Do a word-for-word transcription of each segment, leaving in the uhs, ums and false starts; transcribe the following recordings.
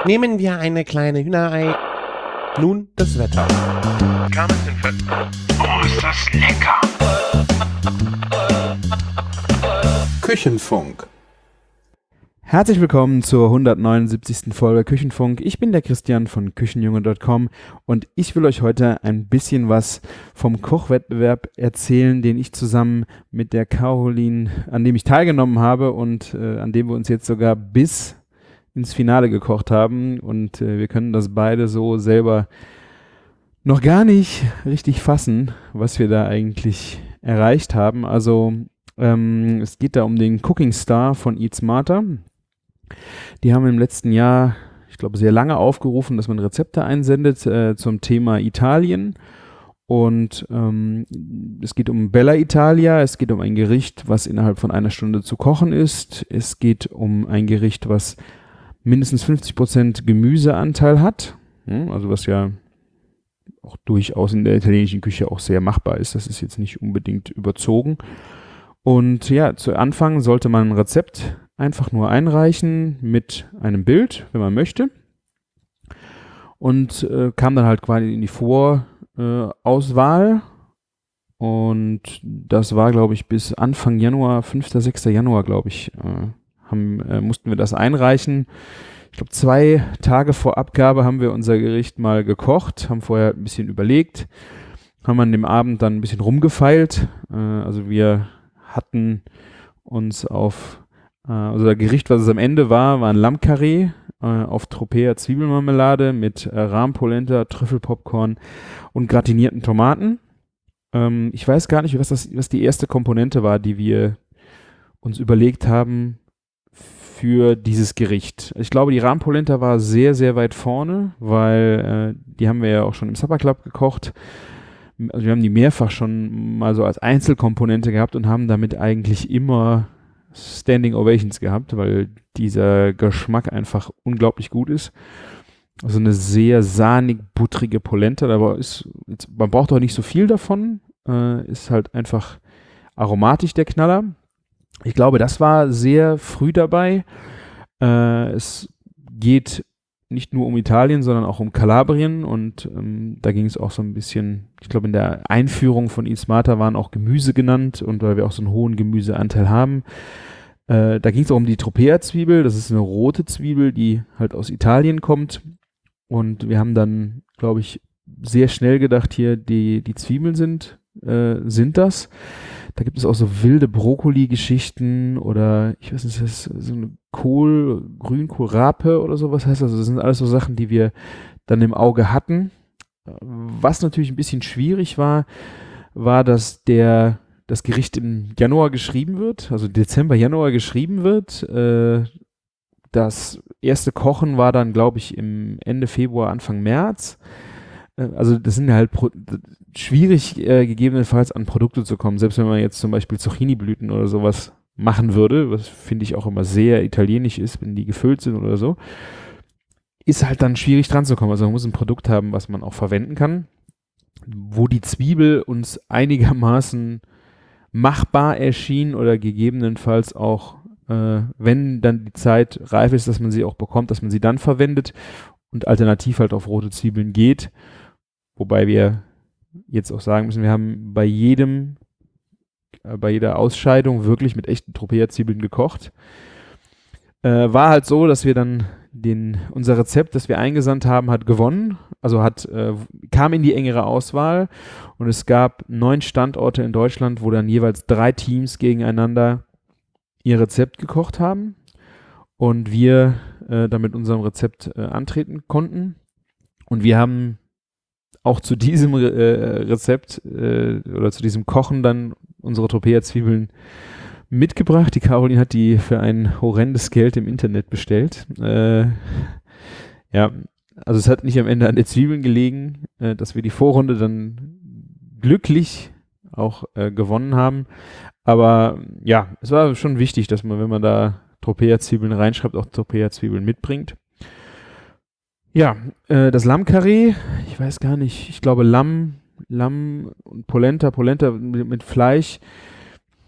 Nehmen wir eine kleine Hühnerei. Nun das Wetter. Oh, ist das lecker! Küchenfunk. Herzlich willkommen zur hundertneunundsiebzigsten Folge Küchenfunk. Ich bin der Christian von Küchenjunge Punkt com und ich will euch heute ein bisschen was vom Kochwettbewerb erzählen, den ich zusammen mit der Caroline, an dem ich teilgenommen habe und äh, an dem wir uns jetzt sogar bis ins Finale gekocht haben. Und äh, wir können das beide so selber noch gar nicht richtig fassen, was wir da eigentlich erreicht haben. Also ähm, es geht da um den Cooking Star von Eat Smarter. Die haben im letzten Jahr, ich glaube, sehr lange aufgerufen, dass man Rezepte einsendet äh, zum Thema Italien. Und ähm, es geht um Bella Italia, es geht um ein Gericht, was innerhalb von einer Stunde zu kochen ist. Es geht um ein Gericht, was mindestens fünfzig Prozent Gemüseanteil hat, hm, also was ja auch durchaus in der italienischen Küche auch sehr machbar ist. Das ist jetzt nicht unbedingt überzogen. Und ja, zu Anfang sollte man ein Rezept einfach nur einreichen mit einem Bild, wenn man möchte. Und äh, kam dann halt quasi in die Vorauswahl. Äh, und das war, glaube ich, bis Anfang Januar, fünfter, sechster Januar, glaube ich, äh, haben, äh, mussten wir das einreichen. Ich glaube, zwei Tage vor Abgabe haben wir unser Gericht mal gekocht, haben vorher ein bisschen überlegt, haben an dem Abend dann ein bisschen rumgefeilt. Äh, also wir hatten uns auf Also das Gericht, was es am Ende war, war ein Lammkarree äh, auf Tropea Zwiebelmarmelade mit äh, Rahmpolenta, Trüffelpopcorn und gratinierten Tomaten. Ähm, ich weiß gar nicht, was, das, was die erste Komponente war, die wir uns überlegt haben für dieses Gericht. Ich glaube, die Rahmpolenta war sehr, sehr weit vorne, weil äh, die haben wir ja auch schon im Supper Club gekocht. Also wir haben die mehrfach schon mal so als Einzelkomponente gehabt und haben damit eigentlich immer Standing Ovations gehabt, weil dieser Geschmack einfach unglaublich gut ist. Also eine sehr sahnig, buttrige Polenta, aber ist, jetzt, man braucht auch nicht so viel davon, äh, ist halt einfach aromatisch der Knaller. Ich glaube, das war sehr früh dabei. Äh, es geht nicht nur um Italien, sondern auch um Kalabrien und ähm, da ging es auch so ein bisschen, ich glaube in der Einführung von Eat Smarter waren auch Gemüse genannt und weil wir auch so einen hohen Gemüseanteil haben. Äh, da ging es auch um die Tropea-Zwiebel, das ist eine rote Zwiebel, die halt aus Italien kommt und wir haben dann, glaube ich, sehr schnell gedacht hier, die, die Zwiebeln sind, äh, sind das. Da gibt es auch so wilde Brokkoli-Geschichten oder ich weiß nicht, das ist so eine Kohl, Grünkohlrape oder sowas heißt das. Also das sind alles so Sachen, die wir dann im Auge hatten. Was natürlich ein bisschen schwierig war, war, dass der, das Gericht im Januar geschrieben wird, also Dezember, Januar geschrieben wird. Äh, das erste Kochen war dann, glaube ich, im Ende Februar, Anfang März. Also das sind halt Pro- schwierig äh, gegebenenfalls an Produkte zu kommen, selbst wenn man jetzt zum Beispiel Zucchini-Blüten oder sowas machen würde, was finde ich auch immer sehr italienisch ist, wenn die gefüllt sind oder so, ist halt dann schwierig dran zu kommen. Also man muss ein Produkt haben, was man auch verwenden kann, wo die Zwiebel uns einigermaßen machbar erschien oder gegebenenfalls auch, äh, wenn dann die Zeit reif ist, dass man sie auch bekommt, dass man sie dann verwendet und alternativ halt auf rote Zwiebeln geht. Wobei wir jetzt auch sagen müssen, wir haben bei jedem, äh, bei jeder Ausscheidung wirklich mit echten Tropea-Zwiebeln gekocht. Äh, war halt so, dass wir dann den, unser Rezept, das wir eingesandt haben, hat gewonnen. Also hat, äh, kam in die engere Auswahl und es gab neun Standorte in Deutschland, wo dann jeweils drei Teams gegeneinander ihr Rezept gekocht haben und wir äh, dann mit unserem Rezept äh, antreten konnten. Und wir haben auch zu diesem äh, Rezept äh, oder zu diesem Kochen dann unsere Tropea-Zwiebeln mitgebracht. Die Caroline hat die für ein horrendes Geld im Internet bestellt. Äh, ja, also es hat nicht am Ende an den Zwiebeln gelegen, äh, dass wir die Vorrunde dann glücklich auch äh, gewonnen haben. Aber ja, es war schon wichtig, dass man, wenn man da Tropea-Zwiebeln reinschreibt, auch Tropea-Zwiebeln mitbringt. Ja, äh, das Lammkarree, ich weiß gar nicht, ich glaube Lamm, Lamm und Polenta, Polenta mit, mit Fleisch.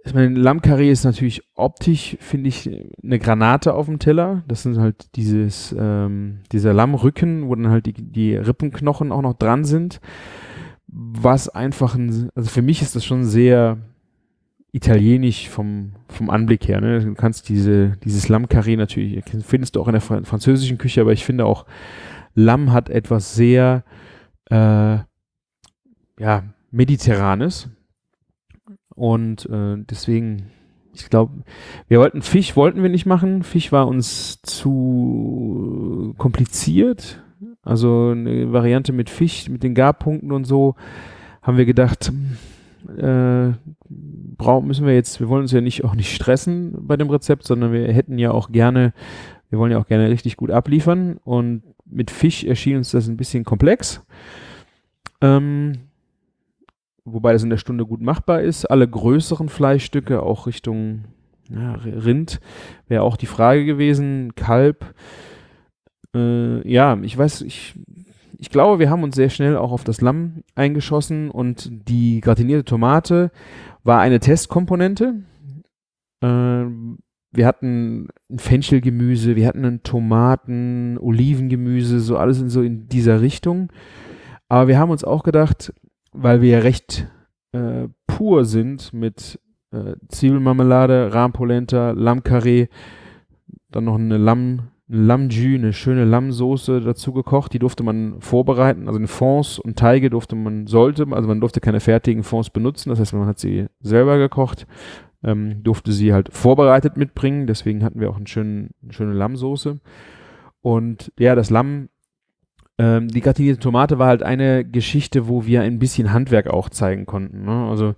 ich meine, Lammkarree ist natürlich optisch, finde ich, eine Granate auf dem Teller. Das sind halt dieses, ähm, dieser Lammrücken, wo dann halt die, die Rippenknochen auch noch dran sind. Was einfach, ein, also für mich ist das schon sehr italienisch vom, vom Anblick her. Ne? Du kannst diese, dieses Lammkarree natürlich, findest du auch in der französischen Küche, aber ich finde auch, Lamm hat etwas sehr, äh, ja, Mediterranes. Und äh, deswegen, ich glaube, wir wollten Fisch, wollten wir nicht machen. Fisch war uns zu kompliziert. Also eine Variante mit Fisch, mit den Garpunkten und so, haben wir gedacht, äh, brauchen, müssen wir jetzt, wir wollen uns ja nicht auch nicht stressen bei dem Rezept, sondern wir hätten ja auch gerne, wir wollen ja auch gerne richtig gut abliefern. Und mit Fisch erschien uns das ein bisschen komplex. Ähm, Wobei das in der Stunde gut machbar ist. Alle größeren Fleischstücke, auch Richtung ja, Rind, wäre auch die Frage gewesen. Kalb. Äh, ja, ich weiß, ich, ich glaube, wir haben uns sehr schnell auch auf das Lamm eingeschossen und die gratinierte Tomate war eine Testkomponente. Äh, wir hatten ein Fenchelgemüse, wir hatten einen Tomaten, Olivengemüse, so alles in so in dieser Richtung. Aber wir haben uns auch gedacht, weil wir ja recht äh, pur sind mit äh, Zwiebelmarmelade, Rahmpolenta, Lammkarree, dann noch eine Lamm, eine Lammjus, eine schöne Lammsoße dazu gekocht, die durfte man vorbereiten, also eine Fonds und Teige durfte man, sollte, also man durfte keine fertigen Fonds benutzen, das heißt, man hat sie selber gekocht, ähm, durfte sie halt vorbereitet mitbringen, deswegen hatten wir auch einen schönen, eine schöne Lammsoße und ja, das Lamm Ähm, die gratinierte Tomate war halt eine Geschichte, wo wir ein bisschen Handwerk auch zeigen konnten. Ne? Also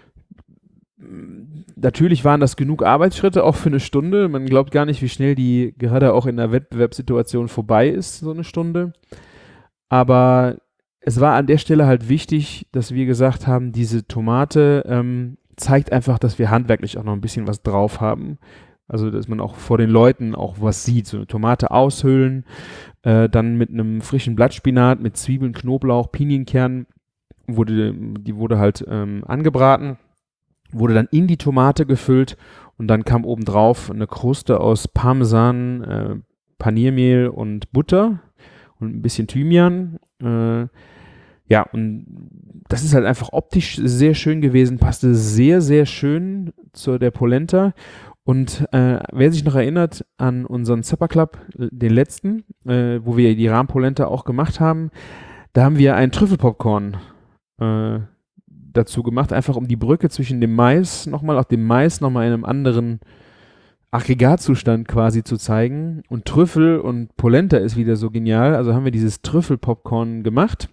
natürlich waren das genug Arbeitsschritte, auch für eine Stunde. Man glaubt gar nicht, wie schnell die gerade auch in der Wettbewerbssituation vorbei ist, so eine Stunde. Aber es war an der Stelle halt wichtig, dass wir gesagt haben, diese Tomate ähm, zeigt einfach, dass wir handwerklich auch noch ein bisschen was drauf haben. Also, dass man auch vor den Leuten auch was sieht. So eine Tomate aushöhlen, äh, dann mit einem frischen Blattspinat, mit Zwiebeln, Knoblauch, Pinienkern, wurde, die wurde halt ähm, angebraten, wurde dann in die Tomate gefüllt und dann kam obendrauf eine Kruste aus Parmesan, äh, Paniermehl und Butter und ein bisschen Thymian. Äh, ja, und das ist halt einfach optisch sehr schön gewesen, passte sehr, sehr schön zu der Polenta. Und äh, wer sich noch erinnert an unseren Supper Club, den letzten, äh, wo wir die Rahmpolenta auch gemacht haben, da haben wir ein Trüffelpopcorn äh, dazu gemacht, einfach um die Brücke zwischen dem Mais nochmal, auch dem Mais nochmal in einem anderen Aggregatzustand quasi zu zeigen. Und Trüffel und Polenta ist wieder so genial, also haben wir dieses Trüffelpopcorn gemacht.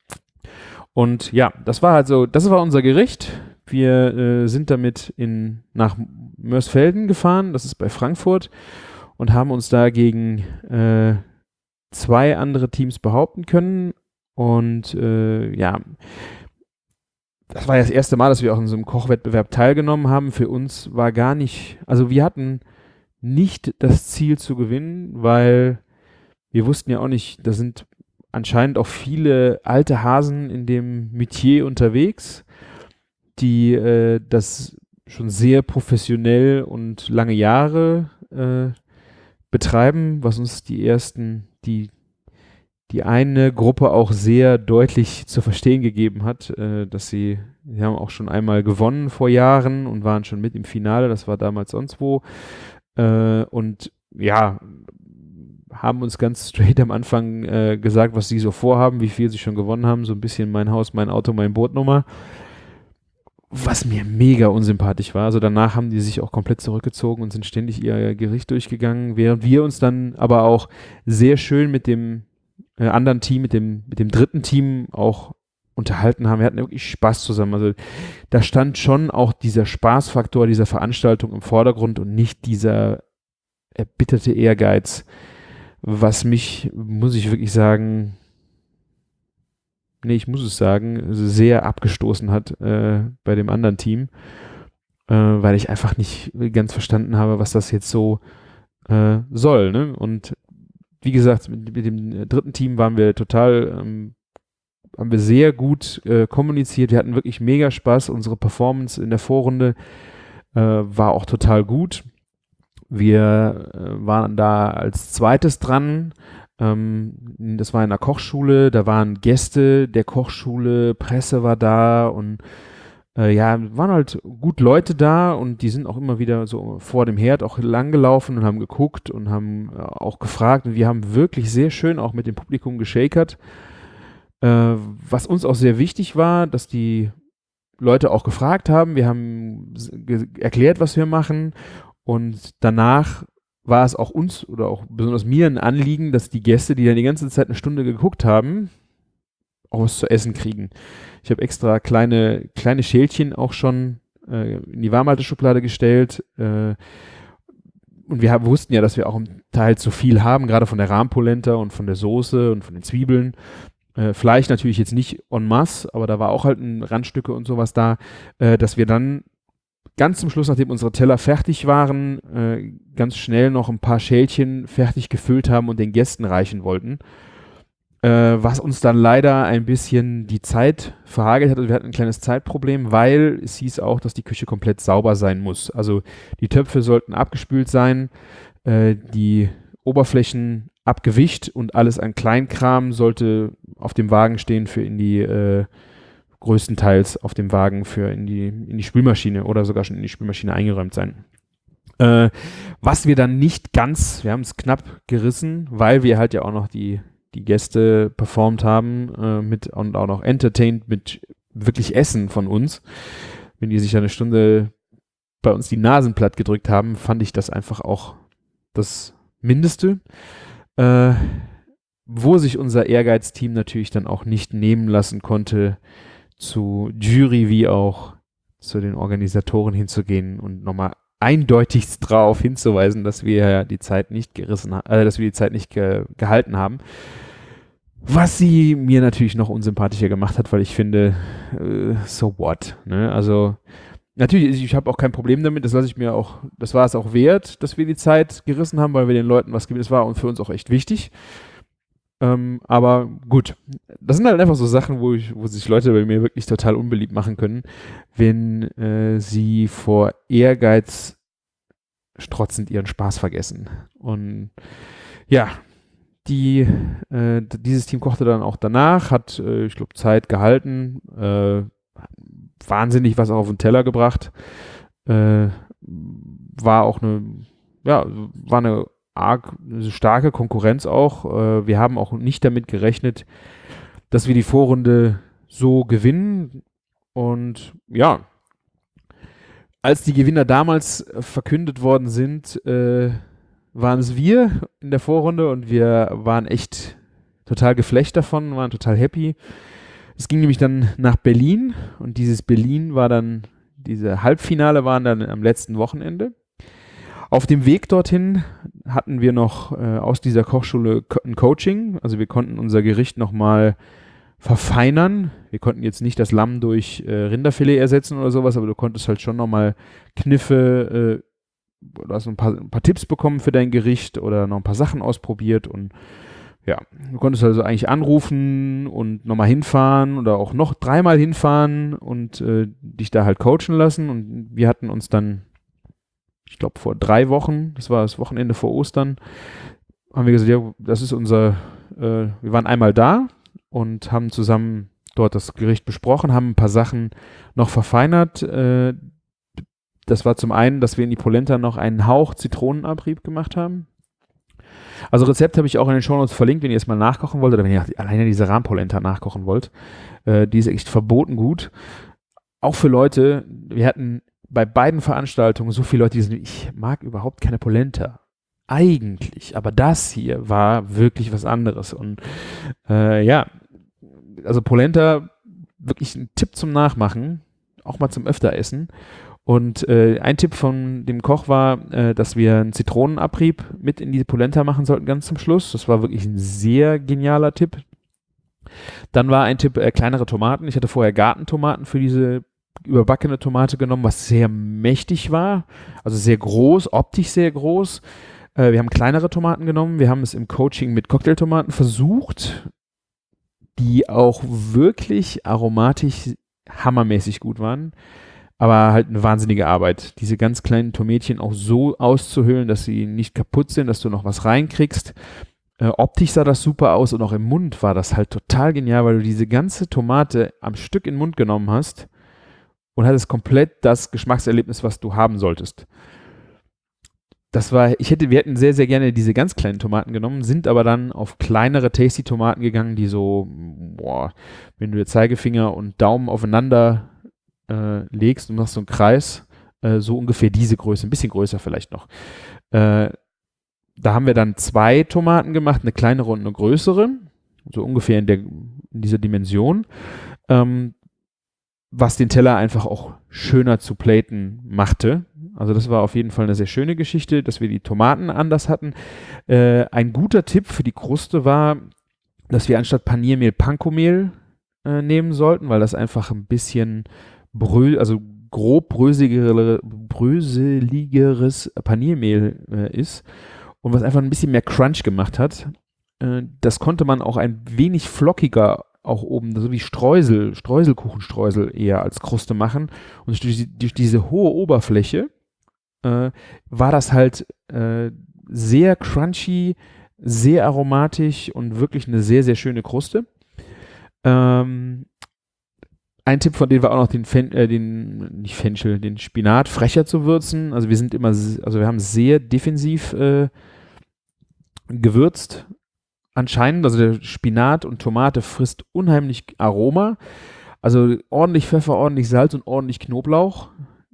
Und ja, das war halt so, das war unser Gericht. Wir äh, sind damit in, nach Mörsfelden gefahren, das ist bei Frankfurt, und haben uns da gegen äh, zwei andere Teams behaupten können. Und äh, ja, das war ja das erste Mal, dass wir auch in so einem Kochwettbewerb teilgenommen haben. Für uns war gar nicht, also wir hatten nicht das Ziel zu gewinnen, weil wir wussten ja auch nicht, da sind anscheinend auch viele alte Hasen in dem Metier unterwegs, die äh, das schon sehr professionell und lange Jahre äh, betreiben, was uns die ersten, die die eine Gruppe auch sehr deutlich zu verstehen gegeben hat, äh, dass sie, sie haben auch schon einmal gewonnen vor Jahren und waren schon mit im Finale, das war damals sonst wo, äh, und ja, haben uns ganz straight am Anfang äh, gesagt, was sie so vorhaben, wie viel sie schon gewonnen haben, so ein bisschen mein Haus, mein Auto, mein Bootnummer. Was mir mega unsympathisch war. Also danach haben die sich auch komplett zurückgezogen und sind ständig ihr Gericht durchgegangen, während wir uns dann aber auch sehr schön mit dem äh, anderen Team, mit dem, mit dem dritten Team auch unterhalten haben. Wir hatten wirklich Spaß zusammen. Also da stand schon auch dieser Spaßfaktor dieser Veranstaltung im Vordergrund und nicht dieser erbitterte Ehrgeiz, was mich, muss ich wirklich sagen, nee, ich muss es sagen, sehr abgestoßen hat äh, bei dem anderen Team, äh, weil ich einfach nicht ganz verstanden habe, was das jetzt so äh, soll. Ne? Und wie gesagt, mit, mit dem dritten Team waren wir total, ähm, haben wir sehr gut äh, kommuniziert. Wir hatten wirklich mega Spaß. Unsere Performance in der Vorrunde Äh, war auch total gut. Wir äh, waren da als zweites dran. Ähm, das war in der Kochschule, da waren Gäste der Kochschule, Presse war da und äh, ja, waren halt gut Leute da und die sind auch immer wieder so vor dem Herd auch langgelaufen und haben geguckt und haben äh, auch gefragt und wir haben wirklich sehr schön auch mit dem Publikum geschakert. Äh, was uns auch sehr wichtig war, dass die Leute auch gefragt haben, wir haben ge- erklärt, was wir machen und danach war es auch uns oder auch besonders mir ein Anliegen, dass die Gäste, die dann die ganze Zeit eine Stunde geguckt haben, auch was zu essen kriegen. Ich habe extra kleine, kleine Schälchen auch schon äh, in die Warmhalteschublade gestellt äh, und wir hab, wussten ja, dass wir auch im Teil zu viel haben, gerade von der Rahmpolenta und von der Soße und von den Zwiebeln. Äh, Fleisch natürlich jetzt nicht en masse, aber da war auch halt ein Randstücke und sowas da, äh, dass wir dann ganz zum Schluss, nachdem unsere Teller fertig waren, äh, ganz schnell noch ein paar Schälchen fertig gefüllt haben und den Gästen reichen wollten. Äh, was uns dann leider ein bisschen die Zeit verhagelt hat. Also wir hatten ein kleines Zeitproblem, weil es hieß auch, dass die Küche komplett sauber sein muss. Also die Töpfe sollten abgespült sein, äh, die Oberflächen abgewischt und alles an Kleinkram sollte auf dem Wagen stehen für in die äh, größtenteils auf dem Wagen für in die, in die Spülmaschine oder sogar schon in die Spülmaschine eingeräumt sein. Äh, was wir dann nicht ganz, wir haben es knapp gerissen, weil wir halt ja auch noch die, die Gäste performt haben äh, mit und auch noch entertained mit wirklich Essen von uns. Wenn die sich eine Stunde bei uns die Nasen platt gedrückt haben, fand ich das einfach auch das Mindeste. Äh, wo sich unser Ehrgeizteam natürlich dann auch nicht nehmen lassen konnte, zu Jury wie auch zu den Organisatoren hinzugehen und nochmal eindeutig darauf hinzuweisen, dass wir die Zeit nicht gerissen haben, äh, dass wir die Zeit nicht ge- gehalten haben. Was sie mir natürlich noch unsympathischer gemacht hat, weil ich finde, äh, so what, ne? Also natürlich, ich habe auch kein Problem damit, das lasse ich mir auch, das war es auch wert, dass wir die Zeit gerissen haben, weil wir den Leuten was gegeben, das war und für uns auch echt wichtig. Ähm, aber gut, das sind halt einfach so Sachen, wo, ich, wo sich Leute bei mir wirklich total unbeliebt machen können, wenn äh, sie vor Ehrgeiz strotzend ihren Spaß vergessen. Und ja, die, äh, dieses Team kochte dann auch danach, hat, äh, ich glaube, Zeit gehalten, äh, wahnsinnig was auch auf den Teller gebracht, äh, war auch eine, ja, war eine arg eine starke Konkurrenz auch. Äh, wir haben auch nicht damit gerechnet, dass wir die Vorrunde so gewinnen. Und ja, als die Gewinner damals äh, verkündet worden sind, äh, waren es wir in der Vorrunde und wir waren echt total geflecht davon, waren total happy. Es ging nämlich dann nach Berlin und dieses Berlin war dann, diese Halbfinale waren dann am letzten Wochenende. Auf dem Weg dorthin hatten wir noch äh, aus dieser Kochschule co- ein Coaching, also wir konnten unser Gericht nochmal verfeinern. Wir konnten jetzt nicht das Lamm durch äh, Rinderfilet ersetzen oder sowas, aber du konntest halt schon nochmal Kniffe, äh, du hast ein paar, ein paar Tipps bekommen für dein Gericht oder noch ein paar Sachen ausprobiert und ja, du konntest also eigentlich anrufen und nochmal hinfahren oder auch noch dreimal hinfahren und äh, dich da halt coachen lassen und wir hatten uns dann, ich glaube vor drei Wochen, das war das Wochenende vor Ostern, haben wir gesagt, ja, das ist unser, äh, wir waren einmal da und haben zusammen dort das Gericht besprochen, haben ein paar Sachen noch verfeinert. Äh, das war zum einen, dass wir in die Polenta noch einen Hauch Zitronenabrieb gemacht haben. Also Rezept habe ich auch in den Shownotes verlinkt, wenn ihr es mal nachkochen wollt oder wenn ihr alleine diese Rahmpolenta nachkochen wollt. Äh, die ist echt verboten gut. Auch für Leute, wir hatten bei beiden Veranstaltungen so viele Leute, die sagen, ich mag überhaupt keine Polenta. Eigentlich, aber das hier war wirklich was anderes. Und äh, ja, also Polenta, wirklich ein Tipp zum Nachmachen, auch mal zum öfter essen. Und äh, ein Tipp von dem Koch war, äh, dass wir einen Zitronenabrieb mit in die Polenta machen sollten, ganz zum Schluss. Das war wirklich ein sehr genialer Tipp. Dann war ein Tipp, äh, kleinere Tomaten. Ich hatte vorher Gartentomaten für diese überbackene Tomate genommen, was sehr mächtig war, also sehr groß, optisch sehr groß. Äh, wir haben kleinere Tomaten genommen. Wir haben es im Coaching mit Cocktailtomaten versucht, die auch wirklich aromatisch hammermäßig gut waren. aber halt eine wahnsinnige Arbeit. Diese ganz kleinen Tomätchen auch so auszuhöhlen, dass sie nicht kaputt sind, dass du noch was reinkriegst. Äh, optisch sah das super aus und auch im Mund war das halt total genial, weil du diese ganze Tomate am Stück in den Mund genommen hast und hattest komplett das Geschmackserlebnis, was du haben solltest. Das war, ich hätte, wir hätten sehr, sehr gerne diese ganz kleinen Tomaten genommen, sind aber dann auf kleinere Tasty-Tomaten gegangen, die so, boah, wenn du den Zeigefinger und Daumen aufeinander äh, legst und machst so einen Kreis, äh, so ungefähr diese Größe, ein bisschen größer vielleicht noch. Äh, da haben wir dann zwei Tomaten gemacht, eine kleinere und eine größere, so ungefähr in, der, in dieser Dimension, ähm, was den Teller einfach auch schöner zu platen machte. Also das war auf jeden Fall eine sehr schöne Geschichte, dass wir die Tomaten anders hatten. Äh, ein guter Tipp für die Kruste war, dass wir anstatt Paniermehl Pankomehl äh, nehmen sollten, weil das einfach ein bisschen brö also grob bröseligere, bröseligeres Paniermehl äh, ist und was einfach ein bisschen mehr Crunch gemacht hat. Äh, das konnte man auch ein wenig flockiger auch oben, so wie Streusel, Streuselkuchenstreusel eher als Kruste machen. Und durch, durch diese hohe Oberfläche äh, war das halt äh, sehr crunchy, sehr aromatisch und wirklich eine sehr, sehr schöne Kruste. Ähm, ein Tipp von denen war auch noch den, Fen äh, den nicht Fenchel, den Spinat frecher zu würzen. Also wir sind immer, also wir haben sehr defensiv äh, gewürzt. Anscheinend, also der Spinat und Tomate frisst unheimlich Aroma. Also ordentlich Pfeffer, ordentlich Salz und ordentlich Knoblauch.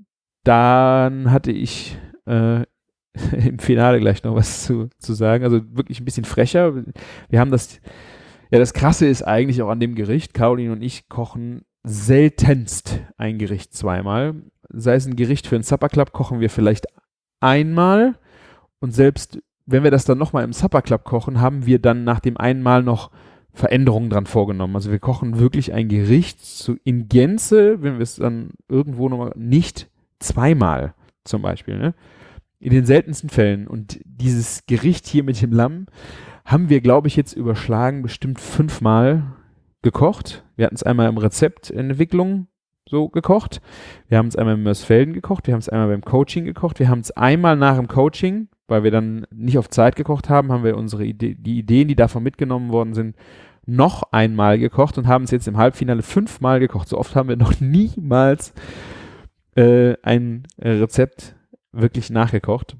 Dann hatte ich äh, im Finale gleich noch was zu, zu sagen. Also wirklich ein bisschen frecher. Wir haben das, ja, das Krasse ist eigentlich auch an dem Gericht. Caroline und ich kochen seltenst ein Gericht zweimal. Sei es ein Gericht für einen Supper Club, kochen wir vielleicht einmal. Und selbst wenn wir das dann nochmal im Supper Club kochen, haben wir dann nach dem einen Mal noch Veränderungen dran vorgenommen. Also wir kochen wirklich ein Gericht zu, in Gänze, wenn wir es dann irgendwo nochmal, nicht zweimal zum Beispiel, ne? In den seltensten Fällen. Und dieses Gericht hier mit dem Lamm haben wir, glaube ich, jetzt überschlagen bestimmt fünfmal gekocht. Wir hatten es einmal im Rezeptentwicklung so gekocht. Wir haben es einmal in Mörsfelden gekocht. Wir haben es einmal beim Coaching gekocht. Wir haben es einmal nach dem Coaching, weil wir dann nicht auf Zeit gekocht haben, haben wir unsere Ide- die Ideen, die davon mitgenommen worden sind, noch einmal gekocht und haben es jetzt im Halbfinale fünfmal gekocht. So oft haben wir noch niemals äh, ein Rezept wirklich nachgekocht.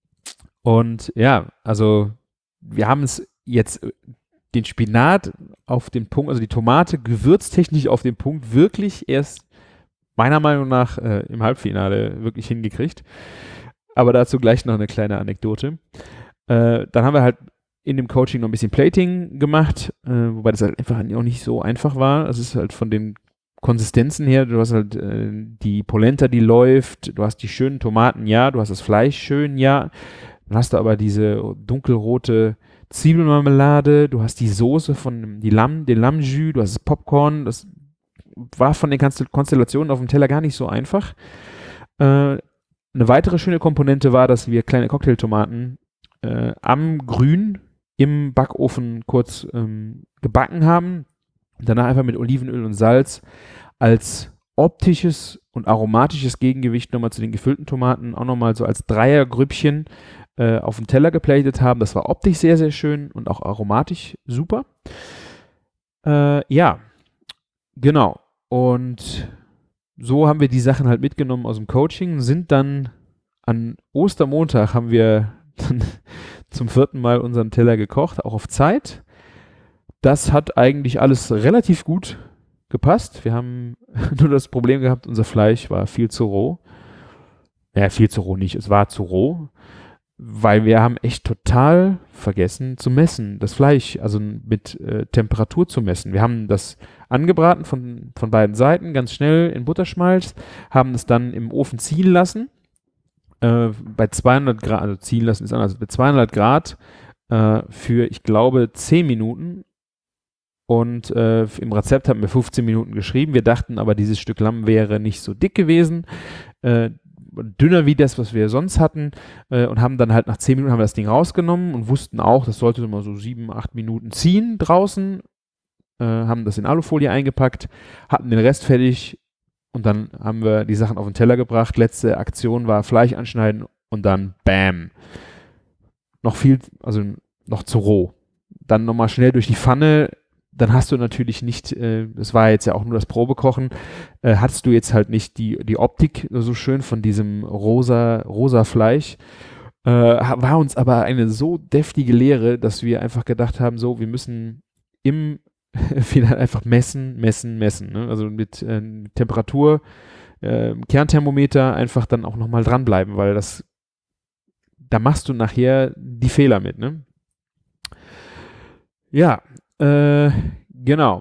Und ja, also wir haben es jetzt den Spinat auf den Punkt, also die Tomate gewürztechnisch auf den Punkt wirklich erst meiner Meinung nach äh, im Halbfinale wirklich hingekriegt. Aber dazu gleich noch eine kleine Anekdote. Äh, dann haben wir halt in dem Coaching noch ein bisschen Plating gemacht, äh, wobei das halt einfach auch nicht so einfach war. Es ist halt von den Konsistenzen her, du hast halt äh, die Polenta, die läuft, du hast die schönen Tomaten, ja, du hast das Fleisch schön, ja. Dann hast du aber diese dunkelrote Zwiebelmarmelade, du hast die Soße von die Lamm, den Lammjus, du hast das Popcorn. Das war von den Konstellationen auf dem Teller gar nicht so einfach. Äh, Eine weitere schöne Komponente war, dass wir kleine Cocktailtomaten äh, am Grün im Backofen kurz ähm, gebacken haben. Danach einfach mit Olivenöl und Salz als optisches und aromatisches Gegengewicht nochmal zu den gefüllten Tomaten auch nochmal so als Dreiergrüppchen äh, auf dem Teller geplatet haben. Das war optisch sehr, sehr schön und auch aromatisch super. Äh, ja, genau. Und so haben wir die Sachen halt mitgenommen aus dem Coaching, sind dann an Ostermontag haben wir dann zum vierten Mal unseren Teller gekocht, auch auf Zeit. Das hat eigentlich alles relativ gut gepasst. Wir haben nur das Problem gehabt, unser Fleisch war viel zu roh. Ja, viel zu roh nicht, es war zu roh, weil wir haben echt total vergessen zu messen, das Fleisch, also mit äh, Temperatur zu messen. Wir haben das angebraten von, von beiden Seiten, ganz schnell in Butterschmalz, haben es dann im Ofen ziehen lassen, äh, bei zweihundert Grad, also ziehen lassen ist anders, bei zweihundert Grad äh, für, ich glaube, zehn Minuten und äh, im Rezept haben wir fünfzehn Minuten geschrieben. Wir dachten aber, dieses Stück Lamm wäre nicht so dick gewesen, äh, dünner wie das, was wir sonst hatten, äh, und haben dann halt nach zehn Minuten haben wir das Ding rausgenommen und wussten auch, das sollte immer so sieben, acht Minuten ziehen draußen, äh, haben das in Alufolie eingepackt, hatten den Rest fertig und dann haben wir die Sachen auf den Teller gebracht. Letzte Aktion war Fleisch anschneiden und dann bam. Noch viel, also noch zu roh. Dann nochmal schnell durch die Pfanne. Dann hast du natürlich nicht, äh, das war jetzt ja auch nur das Probekochen, äh, hattest du jetzt halt nicht die, die Optik so schön von diesem rosa, rosa Fleisch. Äh, war uns aber eine so deftige Lehre, dass wir einfach gedacht haben, so, wir müssen im Finale einfach messen, messen, messen. Ne? Also mit äh, Temperatur, äh, Kernthermometer einfach dann auch nochmal dranbleiben, weil das, da machst du nachher die Fehler mit, ne? Ja, Äh, genau.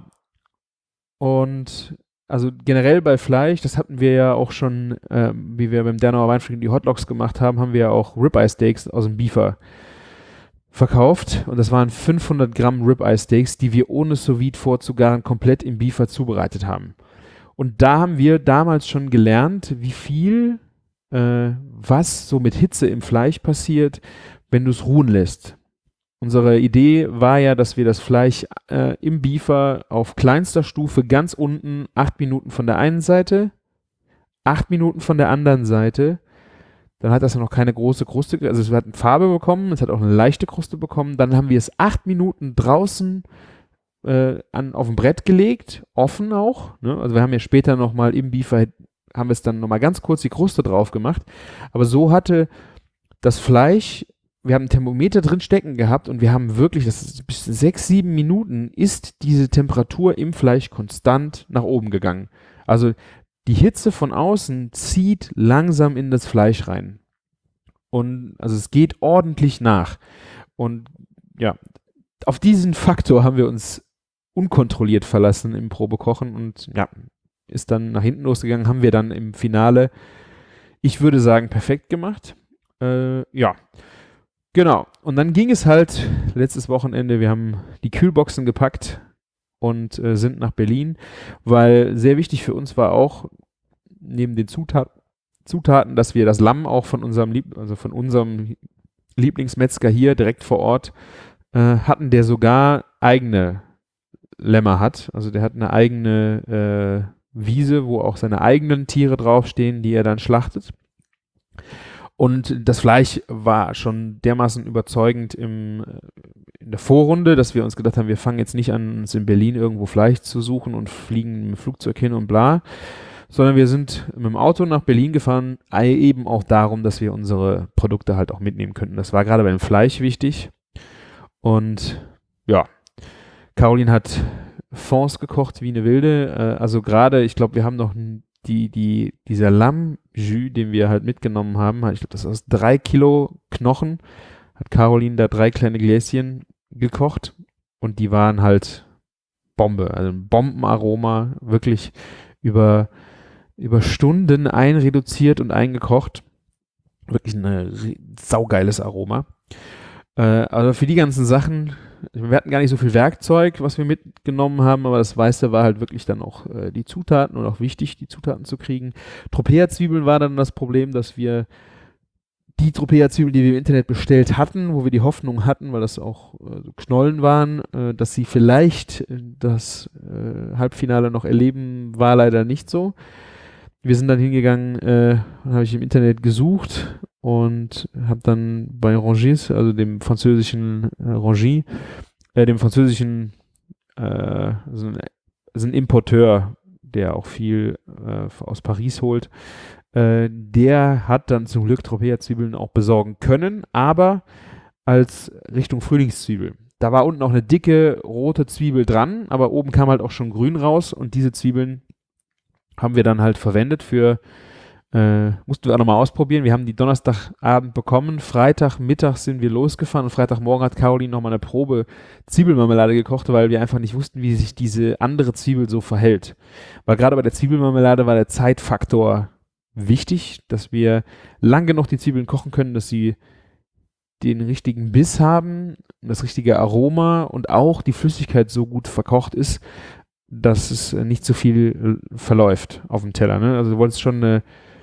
Und also generell bei Fleisch, das hatten wir ja auch schon, äh, wie wir beim Dernauer Weinfrieden die Hotdogs gemacht haben, haben wir ja auch Ribeye Steaks aus dem Beefer verkauft. Und das waren fünfhundert Gramm Ribeye Steaks, die wir ohne Sous-Vide vorzugaren komplett im Beefer zubereitet haben. Und da haben wir damals schon gelernt, wie viel, äh, was so mit Hitze im Fleisch passiert, wenn du es ruhen lässt. Unsere Idee war ja, dass wir das Fleisch äh, im Beefer auf kleinster Stufe ganz unten acht Minuten von der einen Seite, acht Minuten von der anderen Seite. Dann hat das ja noch keine große Kruste, also es hat eine Farbe bekommen, es hat auch eine leichte Kruste bekommen. Dann haben wir es acht Minuten draußen äh, an, auf dem Brett gelegt, offen auch. Ne? Also wir haben ja später nochmal im Beefer, haben wir es dann nochmal ganz kurz die Kruste drauf gemacht. Aber so hatte das Fleisch, wir haben ein Thermometer drin stecken gehabt und wir haben wirklich, das ist bis sechs, sieben Minuten ist diese Temperatur im Fleisch konstant nach oben gegangen. Also die Hitze von außen zieht langsam in das Fleisch rein. Und also es geht ordentlich nach. Und ja, auf diesen Faktor haben wir uns unkontrolliert verlassen im Probekochen und ja, ist dann nach hinten losgegangen, haben wir dann im Finale, ich würde sagen, perfekt gemacht. Äh, ja. Genau, und dann ging es halt letztes Wochenende, wir haben die Kühlboxen gepackt und äh, sind nach Berlin, weil sehr wichtig für uns war auch, neben den Zutat Zutaten, dass wir das Lamm auch von unserem, Lieb also von unserem Lieblingsmetzger hier direkt vor Ort äh, hatten, der sogar eigene Lämmer hat, also der hat eine eigene äh, Wiese, wo auch seine eigenen Tiere draufstehen, die er dann schlachtet. Und das Fleisch war schon dermaßen überzeugend im, in der Vorrunde, dass wir uns gedacht haben, wir fangen jetzt nicht an, uns in Berlin irgendwo Fleisch zu suchen und fliegen mit dem Flugzeug hin und bla, sondern wir sind mit dem Auto nach Berlin gefahren, eben auch darum, dass wir unsere Produkte halt auch mitnehmen könnten. Das war gerade beim Fleisch wichtig. Und ja, Caroline hat Fonds gekocht wie eine Wilde. Also gerade, ich glaube, wir haben noch die, die, dieser Lammjus, den wir halt mitgenommen haben, ich glaube, das ist aus drei Kilo Knochen, hat Caroline da drei kleine Gläschen gekocht und die waren halt Bombe, also ein Bombenaroma, wirklich über, über Stunden einreduziert und eingekocht. Wirklich ein saugeiles Aroma. Äh, also für die ganzen Sachen, wir hatten gar nicht so viel Werkzeug, was wir mitgenommen haben, aber das meiste war halt wirklich dann auch äh, die Zutaten und auch wichtig, die Zutaten zu kriegen. Tropea-Zwiebeln war dann das Problem, dass wir die Tropea-Zwiebeln, die wir im Internet bestellt hatten, wo wir die Hoffnung hatten, weil das auch äh, Knollen waren, äh, dass sie vielleicht das äh, Halbfinale noch erleben, war leider nicht so. Wir sind dann hingegangen, äh, habe ich im Internet gesucht und habe dann bei Rangis, also dem französischen äh, Rangy, äh, dem französischen, äh, so ein, so ein Importeur, der auch viel äh, aus Paris holt, äh, der hat dann zum Glück Tropea-Zwiebeln auch besorgen können, aber als Richtung Frühlingszwiebel. Da war unten auch eine dicke rote Zwiebel dran, aber oben kam halt auch schon grün raus und diese Zwiebeln haben wir dann halt verwendet für, äh, mussten wir auch nochmal ausprobieren. Wir haben die Donnerstagabend bekommen, Freitagmittag sind wir losgefahren und Freitagmorgen hat Caroline nochmal eine Probe Zwiebelmarmelade gekocht, weil wir einfach nicht wussten, wie sich diese andere Zwiebel so verhält. Weil gerade bei der Zwiebelmarmelade war der Zeitfaktor wichtig, dass wir lang genug die Zwiebeln kochen können, dass sie den richtigen Biss haben, das richtige Aroma und auch die Flüssigkeit so gut verkocht ist, dass es nicht so viel verläuft auf dem Teller. Ne? Also du wolltest schon eine,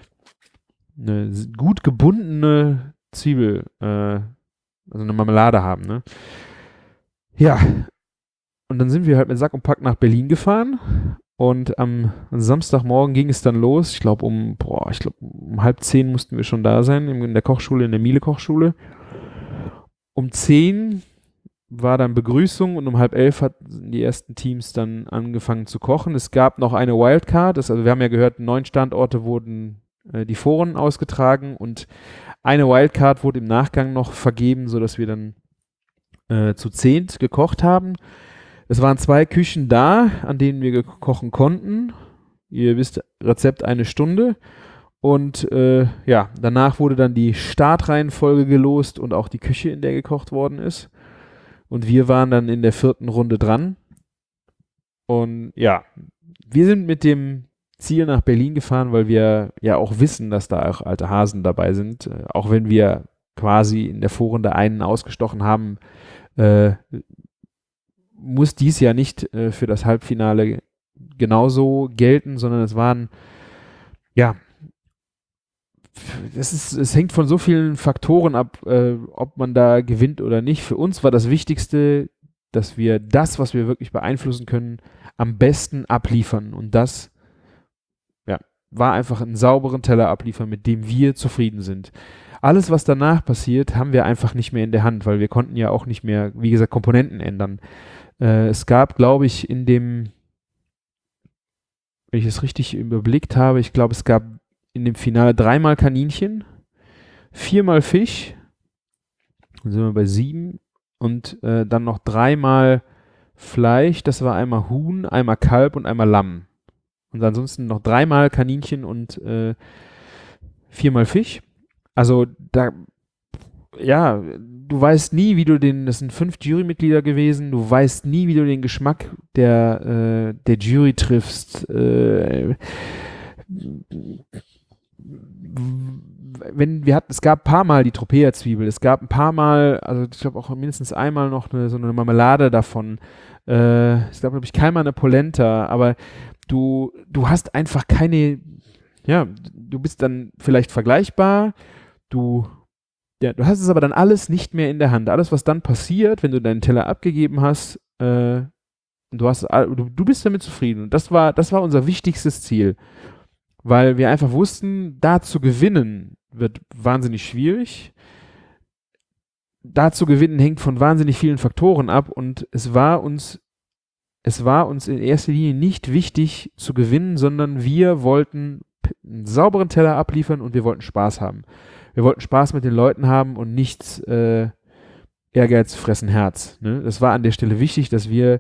eine gut gebundene Zwiebel, äh, also eine Marmelade haben. Ne? Ja, und dann sind wir halt mit Sack und Pack nach Berlin gefahren Und am Samstagmorgen ging es dann los. Ich glaube um, boah, ich glaube um halb zehn mussten wir schon da sein, in der Kochschule, in der Miele-Kochschule. Um zehn war dann Begrüßung und um halb elf hatten die ersten Teams dann angefangen zu kochen. Es gab noch eine Wildcard, das, also wir haben ja gehört, neun Standorte wurden äh, die Foren ausgetragen und eine Wildcard wurde im Nachgang noch vergeben, sodass wir dann äh, zu zehnt gekocht haben. Es waren zwei Küchen da, an denen wir kochen konnten. Ihr wisst, Rezept eine Stunde. Und äh, ja, danach wurde dann die Startreihenfolge gelost und auch die Küche, in der gekocht worden ist. Und wir waren dann in der vierten Runde dran. Und ja, wir sind mit dem Ziel nach Berlin gefahren, weil wir ja auch wissen, dass da auch alte Hasen dabei sind. Äh, auch wenn wir quasi in der Vorrunde einen ausgestochen haben, äh, muss dies ja nicht äh, für das Halbfinale genauso gelten, sondern es waren, ja, es, ist, es hängt von so vielen Faktoren ab, äh, ob man da gewinnt oder nicht. Für uns war das Wichtigste, dass wir das, was wir wirklich beeinflussen können, am besten abliefern. Und das ja, war einfach einen sauberen Teller abliefern, mit dem wir zufrieden sind. Alles, was danach passiert, haben wir einfach nicht mehr in der Hand, weil wir konnten ja auch nicht mehr, wie gesagt, Komponenten ändern. Äh, es gab, glaube ich, in dem, wenn ich es richtig überblickt habe, ich glaube, es gab in dem Finale dreimal Kaninchen, viermal Fisch, dann sind wir bei sieben und äh, dann noch dreimal Fleisch, das war einmal Huhn, einmal Kalb und einmal Lamm. Und ansonsten noch dreimal Kaninchen und äh, viermal Fisch. Also da, ja, du weißt nie, wie du den, das sind fünf Jurymitglieder gewesen, du weißt nie, wie du den Geschmack der, äh, der Jury triffst. Äh, wenn wir hatten, es gab ein paar Mal die Tropea-Zwiebel, es gab ein paar Mal, also ich glaube auch mindestens einmal noch eine, so eine Marmelade davon. Äh, es gab, glaube ich, keinmal eine Polenta, aber du, du hast einfach keine, ja, du bist dann vielleicht vergleichbar, du, ja, du hast es aber dann alles nicht mehr in der Hand. Alles, was dann passiert, wenn du deinen Teller abgegeben hast, äh, und du hast, du, du bist damit zufrieden. Und das war, das war unser wichtigstes Ziel. Weil wir einfach wussten, da zu gewinnen wird wahnsinnig schwierig. Da zu gewinnen hängt von wahnsinnig vielen Faktoren ab und es war uns, es war uns in erster Linie nicht wichtig zu gewinnen, sondern wir wollten einen sauberen Teller abliefern und wir wollten Spaß haben. Wir wollten Spaß mit den Leuten haben und nichts äh, Ehrgeiz fressen Herz. Ne? Das war an der Stelle wichtig, dass wir,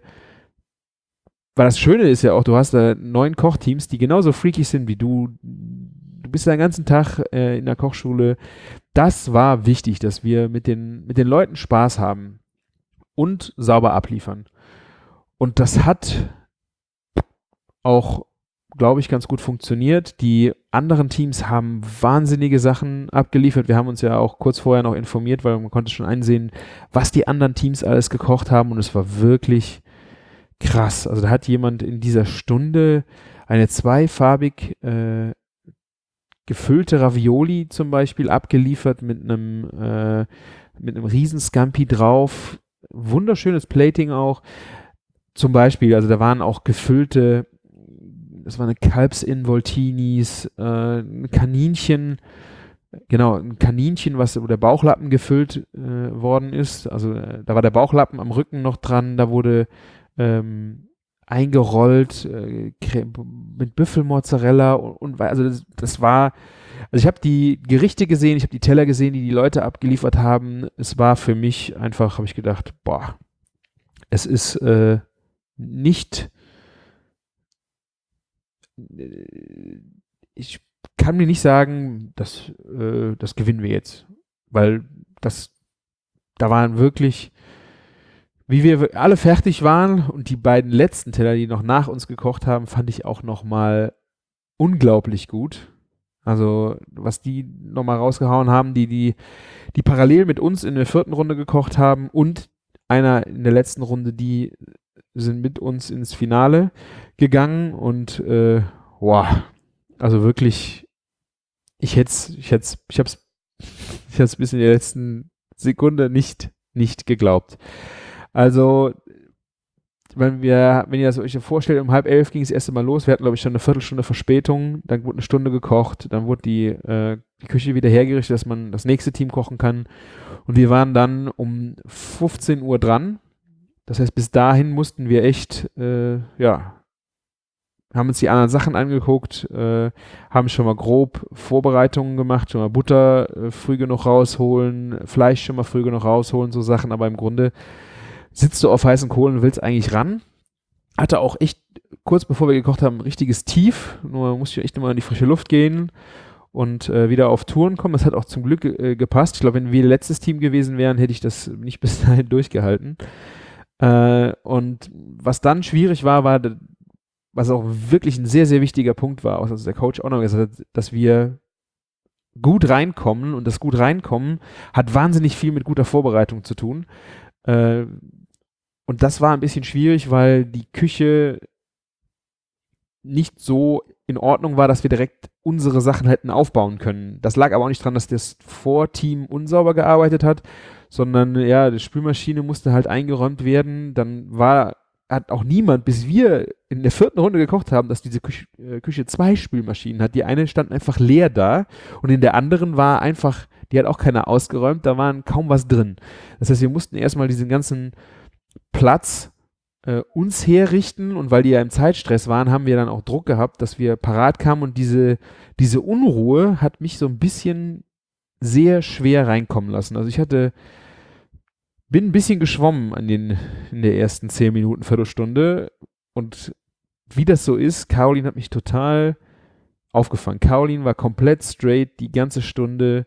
weil das Schöne ist ja auch, du hast da neun Kochteams, die genauso freaky sind wie du. Du bist den ganzen Tag äh, in der Kochschule. Das war wichtig, dass wir mit den, mit den Leuten Spaß haben und sauber abliefern. Und das hat auch, glaube ich, ganz gut funktioniert. Die anderen Teams haben wahnsinnige Sachen abgeliefert. Wir haben uns ja auch kurz vorher noch informiert, weil man konnte schon einsehen, was die anderen Teams alles gekocht haben und es war wirklich krass. Also da hat jemand in dieser Stunde eine zweifarbig äh, gefüllte Ravioli zum Beispiel abgeliefert mit einem äh, mit einem riesen Scampi drauf. Wunderschönes Plating auch. Zum Beispiel, also da waren auch gefüllte, das waren Kalbsinvoltinis, äh, ein Kaninchen, genau, ein Kaninchen, was wo der Bauchlappen gefüllt äh, worden ist. Also äh, da war der Bauchlappen am Rücken noch dran, da wurde ähm, eingerollt äh, mit Büffelmozzarella und, und also das, das war, also ich habe die Gerichte gesehen, ich habe die Teller gesehen, die die Leute abgeliefert haben. Es war für mich einfach, habe ich gedacht, boah, es ist äh, nicht, ich kann mir nicht sagen, dass äh, das gewinnen wir jetzt, weil das, da waren wirklich, wie wir alle fertig waren und die beiden letzten Teller, die noch nach uns gekocht haben, fand ich auch nochmal unglaublich gut. Also was die nochmal rausgehauen haben, die, die, die parallel mit uns in der vierten Runde gekocht haben und einer in der letzten Runde, die sind mit uns ins Finale gegangen und äh, wow, also wirklich, ich hätte ich hätte ich habe es ich habe es bis in der letzten Sekunde nicht nicht geglaubt. Also wenn wir, wenn ihr das euch vorstellt, um halb elf ging es erst Mal los. Wir hatten, glaube ich, schon eine Viertelstunde Verspätung. Dann wurde eine Stunde gekocht. Dann wurde die, äh, die Küche wieder hergerichtet, dass man das nächste Team kochen kann. Und wir waren dann um fünfzehn Uhr dran. Das heißt, bis dahin mussten wir echt, äh, ja, haben uns die anderen Sachen angeguckt, äh, haben schon mal grob Vorbereitungen gemacht, schon mal Butter äh, früh genug rausholen, Fleisch schon mal früh genug rausholen, so Sachen, aber im Grunde sitzt du auf heißen Kohlen und willst eigentlich ran. Hatte auch echt, kurz bevor wir gekocht haben, ein richtiges Tief, nur musste ich echt nochmal in die frische Luft gehen und äh, wieder auf Touren kommen. Das hat auch zum Glück äh, gepasst. Ich glaube, wenn wir letztes Team gewesen wären, hätte ich das nicht bis dahin durchgehalten. Äh, und was dann schwierig war, war, was auch wirklich ein sehr, sehr wichtiger Punkt war, also der Coach auch noch gesagt hat, dass wir gut reinkommen, und das gut reinkommen hat wahnsinnig viel mit guter Vorbereitung zu tun. Äh, und das war ein bisschen schwierig, weil die Küche nicht so in Ordnung war, dass wir direkt unsere Sachen hätten aufbauen können. Das lag aber auch nicht dran, dass das Vorteam unsauber gearbeitet hat, sondern ja, die Spülmaschine musste halt eingeräumt werden. Dann war hat auch niemand, bis wir in der vierten Runde gekocht haben, dass diese Küche, äh, Küche zwei Spülmaschinen hat. Die eine stand einfach leer da und in der anderen war einfach, die hat auch keiner ausgeräumt, da war kaum was drin. Das heißt, wir mussten erstmal diesen ganzen Platz äh, uns herrichten, und weil die ja im Zeitstress waren, haben wir dann auch Druck gehabt, dass wir parat kamen, und diese, diese Unruhe hat mich so ein bisschen sehr schwer reinkommen lassen. Also ich hatte bin ein bisschen geschwommen an den, in der ersten zehn Minuten, Viertelstunde, und wie das so ist, Caroline hat mich total aufgefangen. Caroline war komplett straight die ganze Stunde,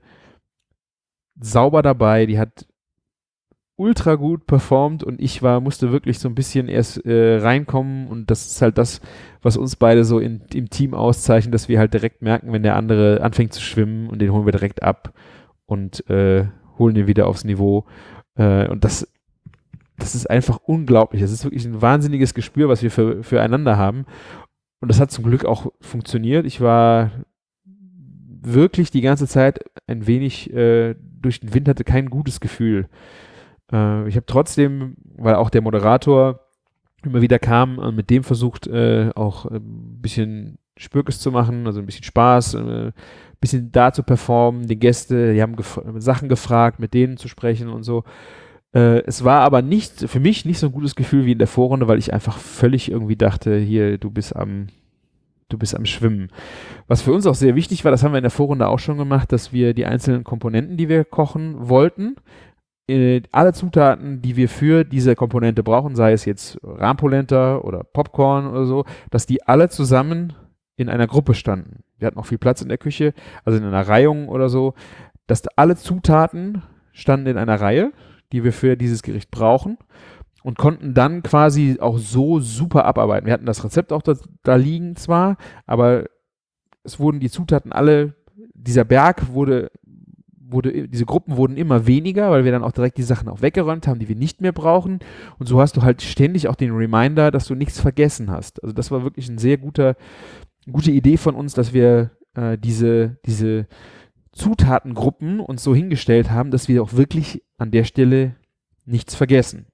sauber dabei, die hat ultra gut performt, und ich war, musste wirklich so ein bisschen erst äh, reinkommen, und das ist halt das, was uns beide so in, im Team auszeichnet, dass wir halt direkt merken, wenn der andere anfängt zu schwimmen, und den holen wir direkt ab und äh, holen den wieder aufs Niveau. Uh, und das, das ist einfach unglaublich. Das ist wirklich ein wahnsinniges Gespür, was wir für, füreinander haben. Und das hat zum Glück auch funktioniert. Ich war wirklich die ganze Zeit ein wenig äh, durch den Wind, hatte kein gutes Gefühl. Äh, ich habe trotzdem, weil auch der Moderator immer wieder kam, und mit dem versucht, äh, auch ein bisschen Spürkes zu machen, also ein bisschen Spaß, ein bisschen da zu performen, die Gäste, die haben gef- Sachen gefragt, mit denen zu sprechen und so. Äh, es war aber nicht, für mich nicht so ein gutes Gefühl wie in der Vorrunde, weil ich einfach völlig irgendwie dachte, hier, du bist am, du bist am Schwimmen. Was für uns auch sehr wichtig war, das haben wir in der Vorrunde auch schon gemacht, dass wir die einzelnen Komponenten, die wir kochen wollten, äh, alle Zutaten, die wir für diese Komponente brauchen, sei es jetzt Rahmpolenta oder Popcorn oder so, dass die alle zusammen in einer Gruppe standen. Wir hatten auch viel Platz in der Küche, also in einer Reihung oder so, dass alle Zutaten standen in einer Reihe, die wir für dieses Gericht brauchen, und konnten dann quasi auch so super abarbeiten. Wir hatten das Rezept auch da, da liegen zwar, aber es wurden die Zutaten alle, dieser Berg wurde, wurde, diese Gruppen wurden immer weniger, weil wir dann auch direkt die Sachen auch weggeräumt haben, die wir nicht mehr brauchen, und so hast du halt ständig auch den Reminder, dass du nichts vergessen hast. Also das war wirklich ein sehr guter gute Idee von uns, dass wir äh, diese, diese Zutatengruppen uns so hingestellt haben, dass wir auch wirklich an der Stelle nichts vergessen.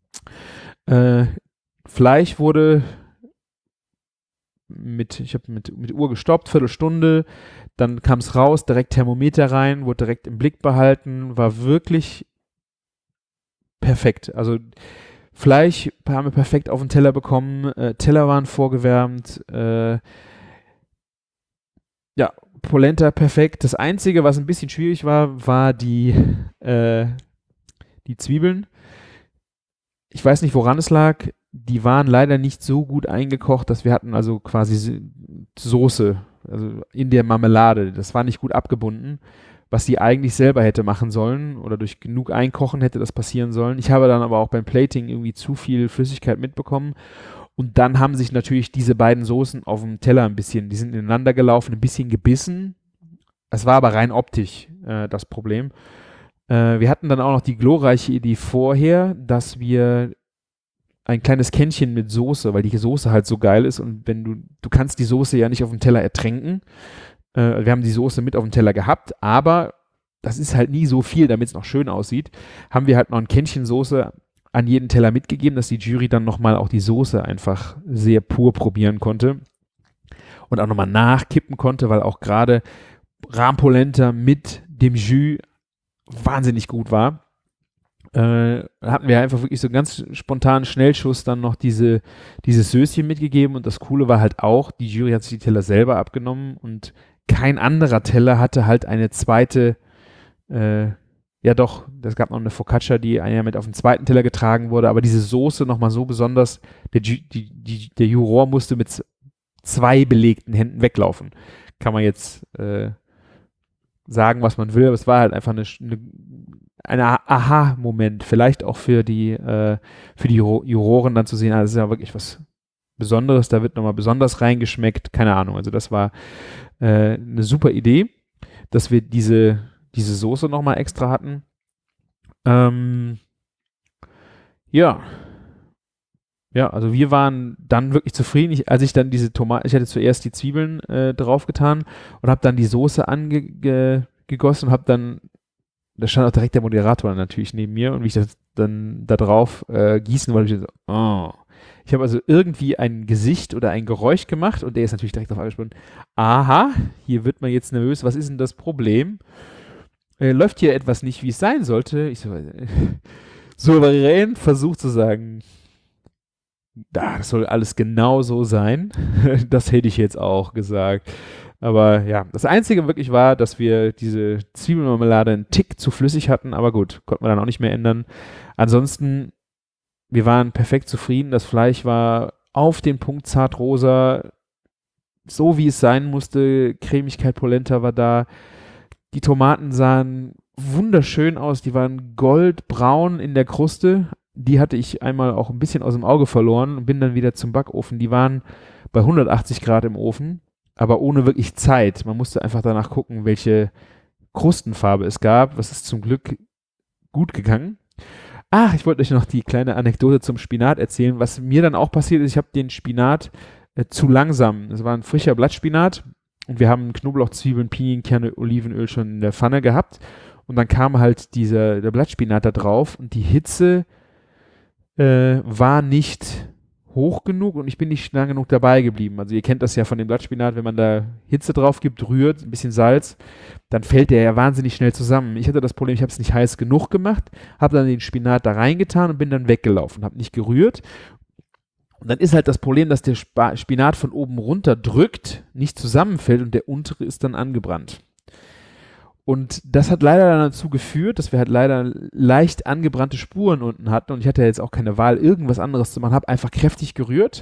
Äh, Fleisch wurde mit, ich habe mit, mit Uhr gestoppt, Viertelstunde, dann kam es raus, direkt Thermometer rein, wurde direkt im Blick behalten, war wirklich perfekt. Also Fleisch haben wir perfekt auf den Teller bekommen, äh, Teller waren vorgewärmt, äh, ja, Polenta perfekt. Das Einzige, was ein bisschen schwierig war, war die, äh, die Zwiebeln. Ich weiß nicht, woran es lag. Die waren leider nicht so gut eingekocht, dass wir hatten also quasi Soße, also in der Marmelade. Das war nicht gut abgebunden, was sie eigentlich selber hätte machen sollen, oder durch genug Einkochen hätte das passieren sollen. Ich habe dann aber auch beim Plating irgendwie zu viel Flüssigkeit mitbekommen. Und dann haben sich natürlich diese beiden Soßen auf dem Teller ein bisschen, die sind ineinander gelaufen, ein bisschen gebissen. Es war aber rein optisch äh, das Problem. Äh, wir hatten dann auch noch die glorreiche Idee vorher, dass wir ein kleines Kännchen mit Soße, weil die Soße halt so geil ist, und wenn du, du kannst die Soße ja nicht auf dem Teller ertränken. Äh, wir haben die Soße mit auf dem Teller gehabt, aber das ist halt nie so viel, damit es noch schön aussieht. Haben wir halt noch ein Kännchen Soße an jeden Teller mitgegeben, dass die Jury dann nochmal auch die Soße einfach sehr pur probieren konnte und auch nochmal nachkippen konnte, weil auch gerade Rahmpolenta mit dem Jus wahnsinnig gut war. Äh, hatten wir einfach wirklich so ganz spontan Schnellschuss dann noch diese, dieses Söschen mitgegeben und das Coole war halt auch, die Jury hat sich die Teller selber abgenommen und kein anderer Teller hatte halt eine zweite, äh, ja doch, es gab noch eine Focaccia, die ja mit auf den zweiten Teller getragen wurde, aber diese Soße nochmal so besonders, der, Ju- die, die, der Juror musste mit z- zwei belegten Händen weglaufen. Kann man jetzt äh, sagen, was man will, aber es war halt einfach eine, eine ein Aha-Moment, vielleicht auch für die, äh, für die Juro- Juroren dann zu sehen, ah, das ist ja wirklich was Besonderes, da wird nochmal besonders reingeschmeckt, keine Ahnung, also das war äh, eine super Idee, dass wir diese, diese Soße nochmal extra hatten. Ähm, ja, ja, also wir waren dann wirklich zufrieden, ich, als ich dann diese Tomaten, ich hatte zuerst die Zwiebeln äh, draufgetan und habe dann die Soße angegossen und habe dann da stand auch direkt der Moderator natürlich neben mir und wie ich das dann da drauf äh, gießen wollte, ich so, oh. Ich habe also irgendwie ein Gesicht oder ein Geräusch gemacht und der ist natürlich direkt darauf angesprochen, aha, hier wird man jetzt nervös, was ist denn das Problem? Äh, läuft hier etwas nicht, wie es sein sollte? Ich so, äh, souverän versucht zu sagen, da, das soll alles genau so sein. Das hätte ich jetzt auch gesagt. Aber ja, das Einzige wirklich war, dass wir diese Zwiebelmarmelade einen Tick zu flüssig hatten, aber gut, konnten wir dann auch nicht mehr ändern. Ansonsten, wir waren perfekt zufrieden. Das Fleisch war auf den Punkt zartrosa, so wie es sein musste. Cremigkeit Polenta war da. Die Tomaten sahen wunderschön aus. Die waren goldbraun in der Kruste. Die hatte ich einmal auch ein bisschen aus dem Auge verloren und bin dann wieder zum Backofen. Die waren bei hundertachtzig Grad im Ofen, aber ohne wirklich Zeit. Man musste einfach danach gucken, welche Krustenfarbe es gab. Das ist zum Glück gut gegangen. Ach, ich wollte euch noch die kleine Anekdote zum Spinat erzählen. Was mir dann auch passiert ist, ich habe den Spinat äh, zu langsam. Es war ein frischer Blattspinat und wir haben Knoblauch, Zwiebeln, Pinienkerne, Olivenöl schon in der Pfanne gehabt. Und dann kam halt dieser, der Blattspinat da drauf und die Hitze äh, war nicht hoch genug und ich bin nicht lang genug dabei geblieben. Also ihr kennt das ja von dem Blattspinat, wenn man da Hitze drauf gibt, rührt, ein bisschen Salz, dann fällt der ja wahnsinnig schnell zusammen. Ich hatte das Problem, ich habe es nicht heiß genug gemacht, habe dann den Spinat da reingetan und bin dann weggelaufen, habe nicht gerührt. Und dann ist halt das Problem, dass der Sp- Spinat von oben runter drückt, nicht zusammenfällt und der untere ist dann angebrannt. Und das hat leider dann dazu geführt, dass wir halt leider leicht angebrannte Spuren unten hatten und ich hatte jetzt auch keine Wahl, irgendwas anderes zu machen, habe einfach kräftig gerührt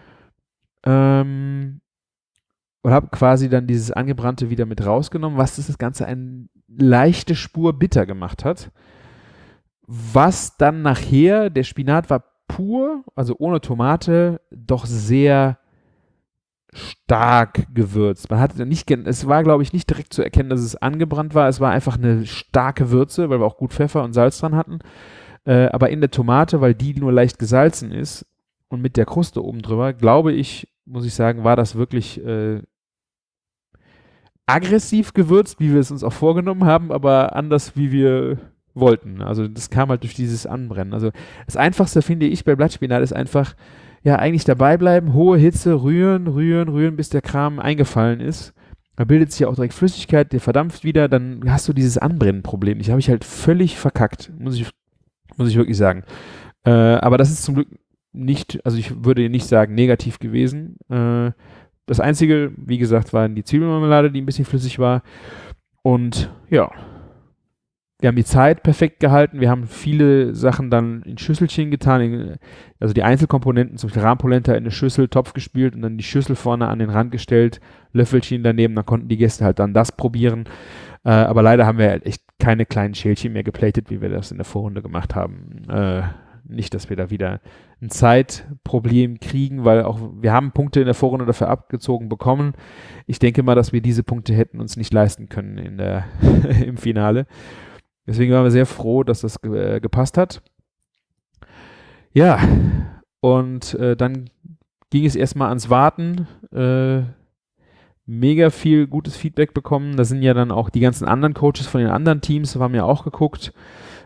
ähm, und habe quasi dann dieses Angebrannte wieder mit rausgenommen, was das Ganze eine leichte Spur bitter gemacht hat. Was dann nachher, der Spinat war pur, also ohne Tomate, doch sehr stark gewürzt. Man hatte nicht, es war glaube ich nicht direkt zu erkennen, dass es angebrannt war. Es war einfach eine starke Würze, weil wir auch gut Pfeffer und Salz dran hatten. Äh, aber in der Tomate, weil die nur leicht gesalzen ist und mit der Kruste oben drüber, glaube ich, muss ich sagen, war das wirklich äh, aggressiv gewürzt, wie wir es uns auch vorgenommen haben, aber anders, wie wir wollten. Also das kam halt durch dieses Anbrennen. Also das Einfachste, finde ich, bei Blattspinat ist einfach ja, eigentlich dabei bleiben, hohe Hitze, rühren, rühren, rühren, bis der Kram eingefallen ist. Da bildet sich ja auch direkt Flüssigkeit, der verdampft wieder, dann hast du dieses Anbrennen-Problem. Ich habe ich halt völlig verkackt, muss ich, muss ich wirklich sagen. Äh, aber das ist zum Glück nicht, also ich würde nicht sagen negativ gewesen. Äh, das Einzige, wie gesagt, war die Zwiebelmarmelade, die ein bisschen flüssig war. Und ja, wir haben die Zeit perfekt gehalten. Wir haben viele Sachen dann in Schüsselchen getan, in, also die Einzelkomponenten, zum Beispiel Rahmpolenta in eine Schüssel, Topf gespült und dann die Schüssel vorne an den Rand gestellt, Löffelchen daneben, dann konnten die Gäste halt dann das probieren. Äh, aber leider haben wir halt echt keine kleinen Schälchen mehr geplatet, wie wir das in der Vorrunde gemacht haben. Äh, nicht, dass wir da wieder ein Zeitproblem kriegen, weil auch wir haben Punkte in der Vorrunde dafür abgezogen bekommen. Ich denke mal, dass wir diese Punkte hätten uns nicht leisten können in der im Finale. Deswegen waren wir sehr froh, dass das ge- äh, gepasst hat. Ja, und äh, dann ging es erstmal ans Warten. Äh, mega viel gutes Feedback bekommen. Da sind ja dann auch die ganzen anderen Coaches von den anderen Teams, haben ja auch geguckt.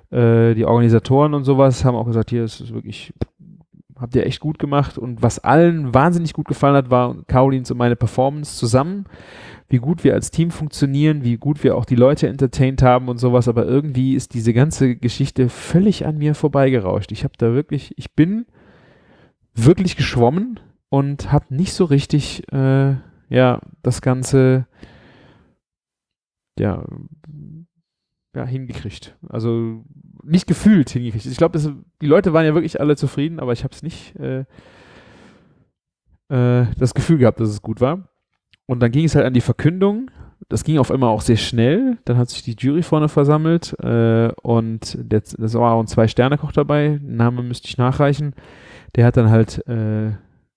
Äh, die Organisatoren und sowas haben auch gesagt, hier, es ist wirklich, habt ihr echt gut gemacht. Und was allen wahnsinnig gut gefallen hat, war Caroline und meine Performance zusammen, wie gut wir als Team funktionieren, wie gut wir auch die Leute entertained haben und sowas. Aber irgendwie ist diese ganze Geschichte völlig an mir vorbeigerauscht. Ich habe da wirklich, ich bin wirklich geschwommen und habe nicht so richtig, äh, ja, das Ganze, ja, ja, hingekriegt. Also nicht gefühlt hingekriegt. Ich glaube, die Leute waren ja wirklich alle zufrieden, aber ich habe es nicht äh, äh, das Gefühl gehabt, dass es gut war. Und dann ging es halt an die Verkündung. Das ging auf einmal auch sehr schnell. Dann hat sich die Jury vorne versammelt äh, und der, das war auch ein Zwei-Sterne-Koch dabei. Name müsste ich nachreichen. Der hat dann halt äh,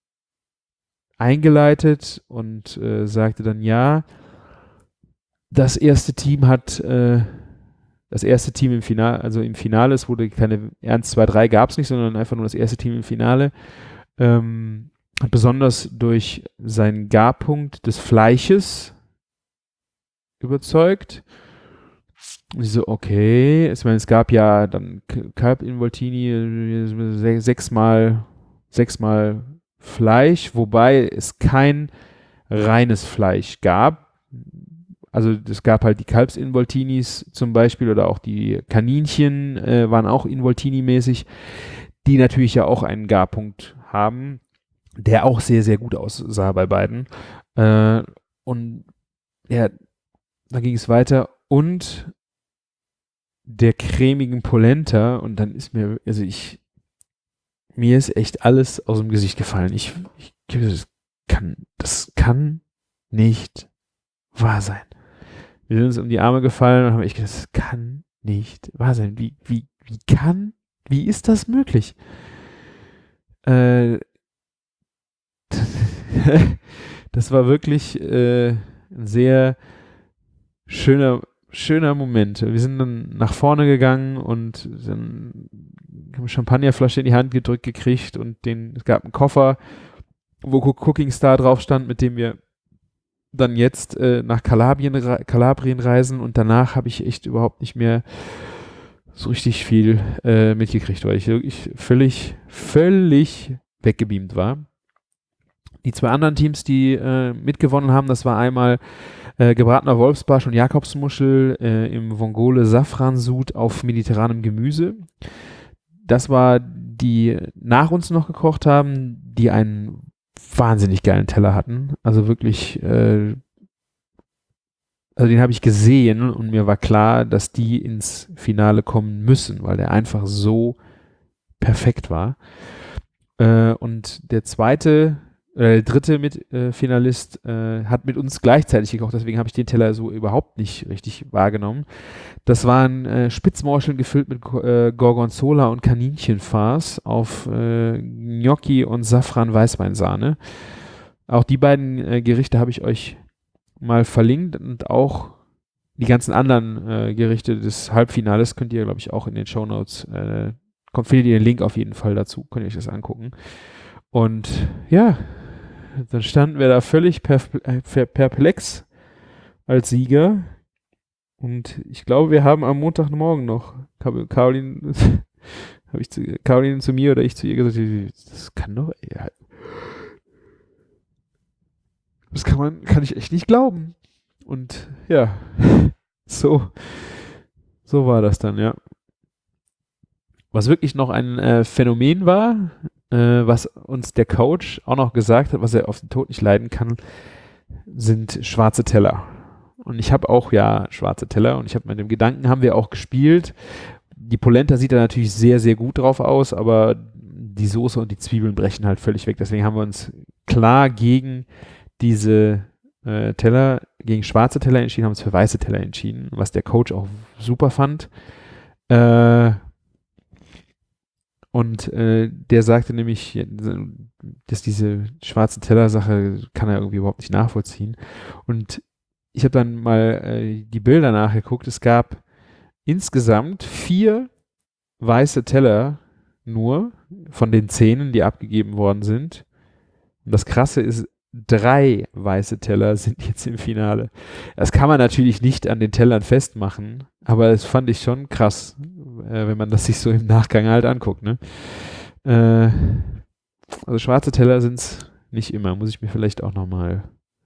eingeleitet und äh, sagte dann, ja, das erste Team hat äh, das erste Team im Finale, also im Finale, es wurde keine eins, zwei, drei gab es nicht, sondern einfach nur das erste Team im Finale, ähm, hat besonders durch seinen Garpunkt des Fleisches überzeugt. Und ich so, okay, ich meine, es gab ja dann Kalb Involtini, sechsmal, sechsmal Fleisch, wobei es kein reines Fleisch gab. Also es gab halt die Kalbsinvoltinis zum Beispiel oder auch die Kaninchen äh, waren auch Involtini-mäßig, die natürlich ja auch einen Garpunkt haben, der auch sehr, sehr gut aussah bei beiden. Äh, und ja, dann ging es weiter und der cremigen Polenta und dann ist mir, also ich, mir ist echt alles aus dem Gesicht gefallen. Ich, ich das kann, das kann nicht wahr sein. Wir sind uns um die Arme gefallen und haben echt gedacht, das kann nicht wahr sein. Wie, wie, wie kann, wie ist das möglich? Äh, das war wirklich äh, ein sehr schöner, schöner Moment. Wir sind dann nach vorne gegangen und dann haben wir Champagnerflasche in die Hand gedrückt gekriegt und den, es gab einen Koffer, wo Cooking Star drauf stand, mit dem wir dann jetzt äh, nach Kalabrien, Kalabrien reisen und danach habe ich echt überhaupt nicht mehr so richtig viel äh, mitgekriegt, weil ich wirklich völlig, völlig weggebeamt war. Die zwei anderen Teams, die äh, mitgewonnen haben, das war einmal äh, gebratener Wolfsbarsch und Jakobsmuschel äh, im Vongole Safransud auf mediterranem Gemüse. Das war die nach uns noch gekocht haben, die einen wahnsinnig geilen Teller hatten. Also wirklich, äh, also den habe ich gesehen und mir war klar, dass die ins Finale kommen müssen, weil der einfach so perfekt war. Äh, und der zweite, äh, der dritte mit, äh, Finalist äh, hat mit uns gleichzeitig gekocht, deswegen habe ich den Teller so überhaupt nicht richtig wahrgenommen. Das waren äh, Spitzmorscheln gefüllt mit äh, Gorgonzola und Kaninchenfarce auf äh, Gnocchi und Safran-Weißweinsahne. Auch die beiden äh, Gerichte habe ich euch mal verlinkt und auch die ganzen anderen äh, Gerichte des Halbfinales könnt ihr, glaube ich, auch in den Shownotes, äh, kommt, findet ihr den Link auf jeden Fall dazu, könnt ihr euch das angucken. Und ja, dann standen wir da völlig perplex als Sieger. Und ich glaube, wir haben am Montagmorgen noch Caroline, habe ich zu, Caroline zu mir oder ich zu ihr gesagt, das kann doch, ja, das kann man, kann ich echt nicht glauben. Und ja, so, so war das dann, ja. Was wirklich noch ein äh, Phänomen war, äh, was uns der Coach auch noch gesagt hat, was er auf den Tod nicht leiden kann, sind schwarze Teller. Und ich habe auch ja schwarze Teller und ich habe mit dem Gedanken, haben wir auch gespielt. Die Polenta sieht da natürlich sehr, sehr gut drauf aus, aber die Soße und die Zwiebeln brechen halt völlig weg. Deswegen haben wir uns klar gegen diese äh, Teller, gegen schwarze Teller entschieden, haben uns für weiße Teller entschieden, was der Coach auch super fand. Äh, und äh, der sagte nämlich, dass diese schwarze Teller-Sache kann er irgendwie überhaupt nicht nachvollziehen. Und ich habe dann mal äh, die Bilder nachgeguckt. Es gab insgesamt vier weiße Teller nur von den Zähnen, die abgegeben worden sind. Und das Krasse ist, drei weiße Teller sind jetzt im Finale. Das kann man natürlich nicht an den Tellern festmachen, aber das fand ich schon krass, äh, wenn man das sich so im Nachgang halt anguckt, ne? Äh, also schwarze Teller sind es nicht immer, muss ich mir vielleicht auch nochmal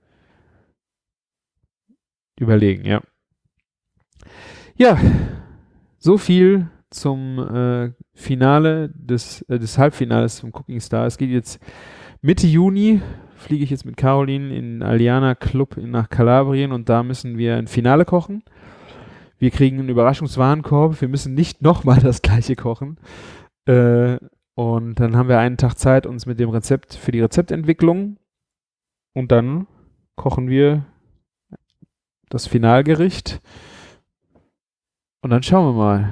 überlegen, ja. Ja, so viel zum äh, Finale des, äh, des Halbfinales zum Cooking Star. Es geht jetzt Mitte Juni, fliege ich jetzt mit Caroline in Aliana Club in, nach Kalabrien und da müssen wir ein Finale kochen. Wir kriegen einen Überraschungswarenkorb, wir müssen nicht nochmal das gleiche kochen. Äh, und dann haben wir einen Tag Zeit, uns mit dem Rezept für die Rezeptentwicklung und dann kochen wir das Finalgericht und dann schauen wir mal,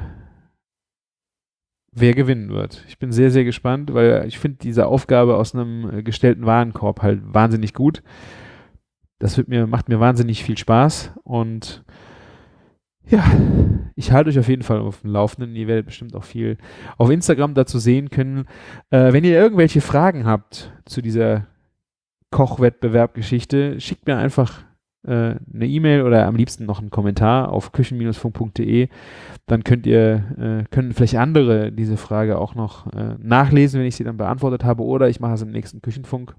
wer gewinnen wird. Ich bin sehr, sehr gespannt, weil ich finde diese Aufgabe aus einem äh, gestellten Warenkorb halt wahnsinnig gut. Das wird mir, macht mir wahnsinnig viel Spaß und ja, ich halte euch auf jeden Fall auf dem Laufenden. Ihr werdet bestimmt auch viel auf Instagram dazu sehen können. Äh, wenn ihr irgendwelche Fragen habt zu dieser Kochwettbewerb-Geschichte, schickt mir einfach äh, eine E-Mail oder am liebsten noch einen Kommentar auf küchen Bindestrich funk punkt de. Dann könnt ihr, äh, können vielleicht andere diese Frage auch noch äh, nachlesen, wenn ich sie dann beantwortet habe, oder ich mache es im nächsten Küchenfunk.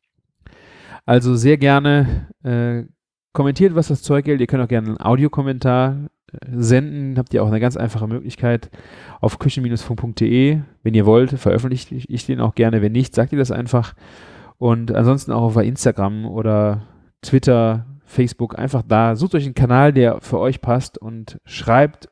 Also sehr gerne äh, kommentiert, was das Zeug hält. Ihr könnt auch gerne einen Audiokommentar äh, senden. Habt ihr auch eine ganz einfache Möglichkeit auf küchen Bindestrich funk punkt de. Wenn ihr wollt, veröffentliche ich den auch gerne. Wenn nicht, sagt ihr das einfach. Und ansonsten auch auf Instagram oder Twitter, Facebook, einfach da. Sucht euch einen Kanal, der für euch passt und schreibt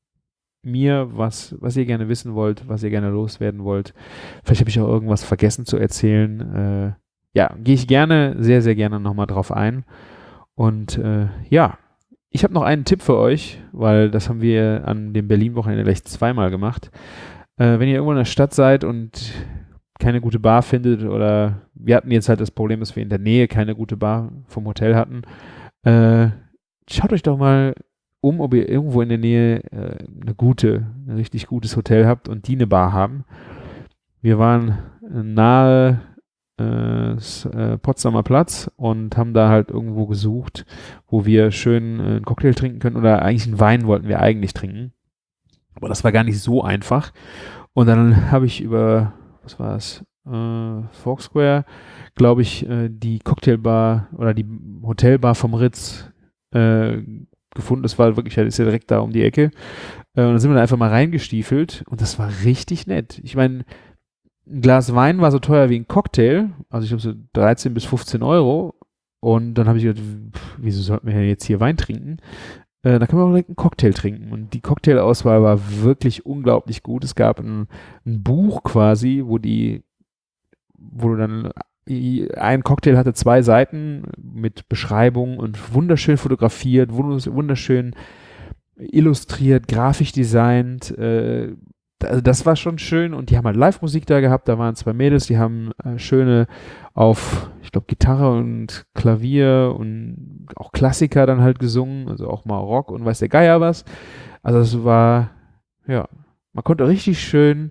mir, was, was ihr gerne wissen wollt, was ihr gerne loswerden wollt. Vielleicht habe ich auch irgendwas vergessen zu erzählen. Äh, ja, gehe ich gerne, sehr, sehr gerne nochmal drauf ein. Und äh, ja, ich habe noch einen Tipp für euch, weil das haben wir an dem Berlin-Wochenende gleich zweimal gemacht. Äh, wenn ihr irgendwo in der Stadt seid und keine gute Bar findet oder wir hatten jetzt halt das Problem, dass wir in der Nähe keine gute Bar vom Hotel hatten, äh, schaut euch doch mal um, ob ihr irgendwo in der Nähe äh, eine gute, ein richtig gutes Hotel habt und die eine Bar haben. Wir waren nahe äh, äh, Potsdamer Platz und haben da halt irgendwo gesucht, wo wir schön äh, einen Cocktail trinken können oder eigentlich einen Wein wollten wir eigentlich trinken. Aber das war gar nicht so einfach. Und dann habe ich über was war es, äh, Foursquare, glaube ich, äh, die Cocktailbar oder die Hotelbar vom Ritz äh, gefunden. Das war wirklich, das ist ja direkt da um die Ecke. Äh, und dann sind wir da einfach mal reingestiefelt und das war richtig nett. Ich meine, ein Glas Wein war so teuer wie ein Cocktail, also ich glaube so dreizehn bis fünfzehn Euro. Und dann habe ich gedacht, pff, wieso sollten wir jetzt hier Wein trinken? Äh, da können wir auch direkt einen Cocktail trinken. Und die Cocktail-Auswahl war wirklich unglaublich gut. Es gab ein, ein Buch quasi, wo die, wo du dann, ein Cocktail hatte zwei Seiten mit Beschreibung und wunderschön fotografiert, wunderschön illustriert, grafisch designt. Äh, also das war schon schön. Und die haben halt Live-Musik da gehabt. Da waren zwei Mädels, die haben äh, schöne auf, ich glaube, Gitarre und Klavier und auch Klassiker dann halt gesungen, also auch mal Rock und weiß der Geier was. Also es war, ja, man konnte richtig schön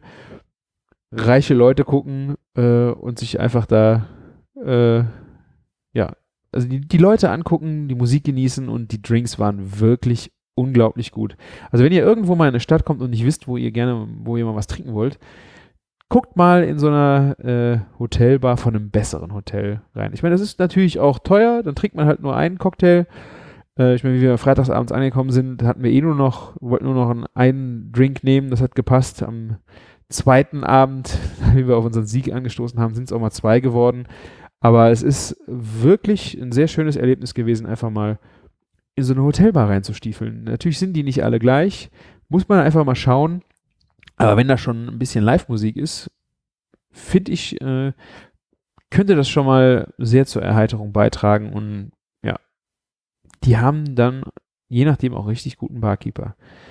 reiche Leute gucken äh, und sich einfach da, äh, ja, also die, die Leute angucken, die Musik genießen und die Drinks waren wirklich unglaublich gut. Also wenn ihr irgendwo mal in eine Stadt kommt und nicht wisst, wo ihr gerne, wo ihr mal was trinken wollt, guckt mal in so einer äh, Hotelbar von einem besseren Hotel rein. Ich meine, das ist natürlich auch teuer, dann trinkt man halt nur einen Cocktail. Äh, ich meine, wie wir freitagsabends angekommen sind, hatten wir eh nur noch, wollten nur noch einen, einen Drink nehmen, das hat gepasst. Am zweiten Abend, wie wir auf unseren Sieg angestoßen haben, sind es auch mal zwei geworden. Aber es ist wirklich ein sehr schönes Erlebnis gewesen, einfach mal in so eine Hotelbar reinzustiefeln. Natürlich sind die nicht alle gleich, muss man einfach mal schauen. Aber wenn da schon ein bisschen Live-Musik ist, finde ich, äh, könnte das schon mal sehr zur Erheiterung beitragen. Und ja, die haben dann je nachdem auch richtig guten Barkeeper.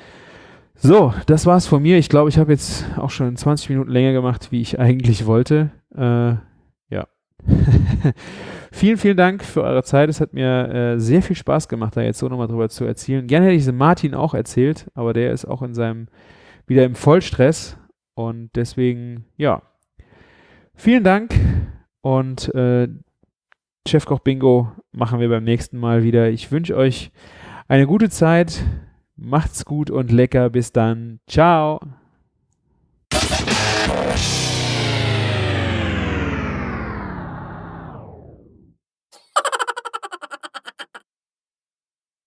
So, das war's von mir. Ich glaube, ich habe jetzt auch schon zwanzig Minuten länger gemacht, wie ich eigentlich wollte. Äh, ja. Vielen, vielen Dank für eure Zeit. Es hat mir äh, sehr viel Spaß gemacht, da jetzt so nochmal drüber zu erzählen. Gerne hätte ich es Martin auch erzählt, aber der ist auch in seinem wieder im Vollstress und deswegen, ja, vielen Dank und äh, Chefkoch Bingo machen wir beim nächsten Mal wieder. Ich wünsche euch eine gute Zeit, Macht's gut und lecker. Bis dann. Ciao.